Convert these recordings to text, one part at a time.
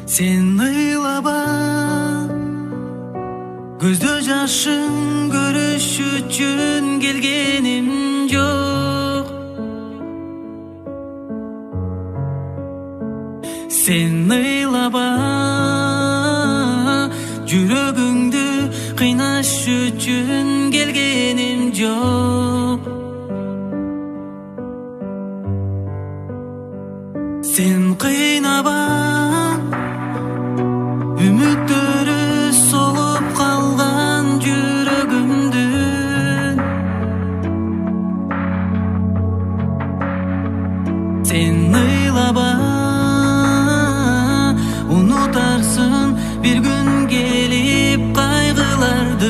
Sen ыйлаба, көздө жашың көрүш үчүн келгеним жок. Sen ыйлаба, жүрөгүңдү кыйнаш үчүн келгеним жок. Sen кыйнаба, үмүттөрү солуп калган жүрөгүмдү. Sen ыйлаба, унутарсың бир күн келип кайгыларды.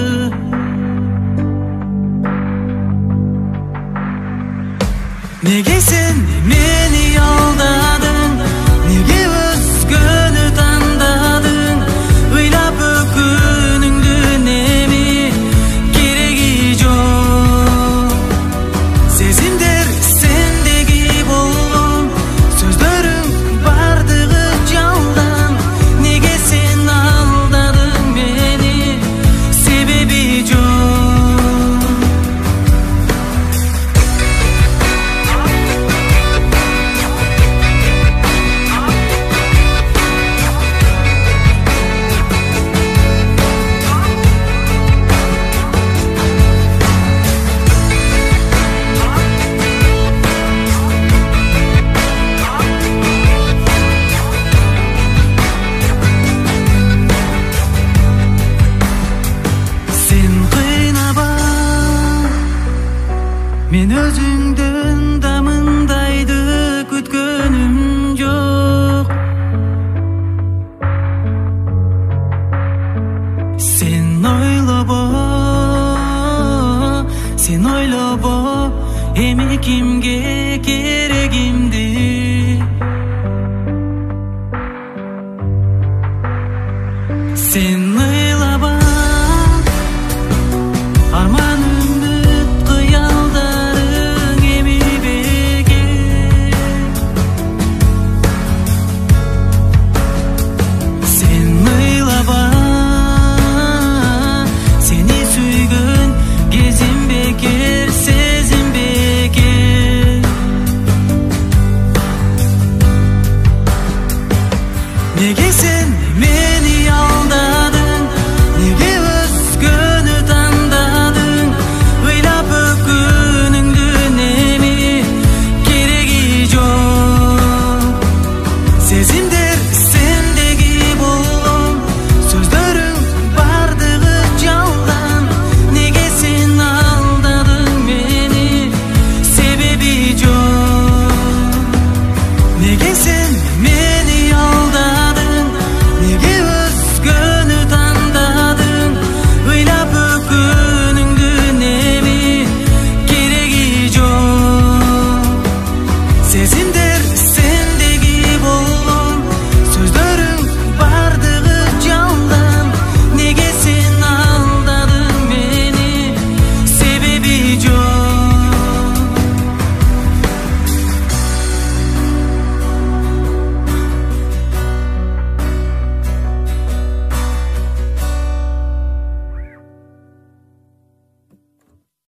Неге сен мени алдадың, неге өзгөнү тандадың? Ыйлап өкүнүңдү эми кереги жок. Сезимдер сендеги болгон, сөздөрүң бардыгы жалган. Неге сен алдадың мени, себеби жок. Мен өзүңдөн да мындайды күткөнүм жок. Сен ойлобо, эми кимге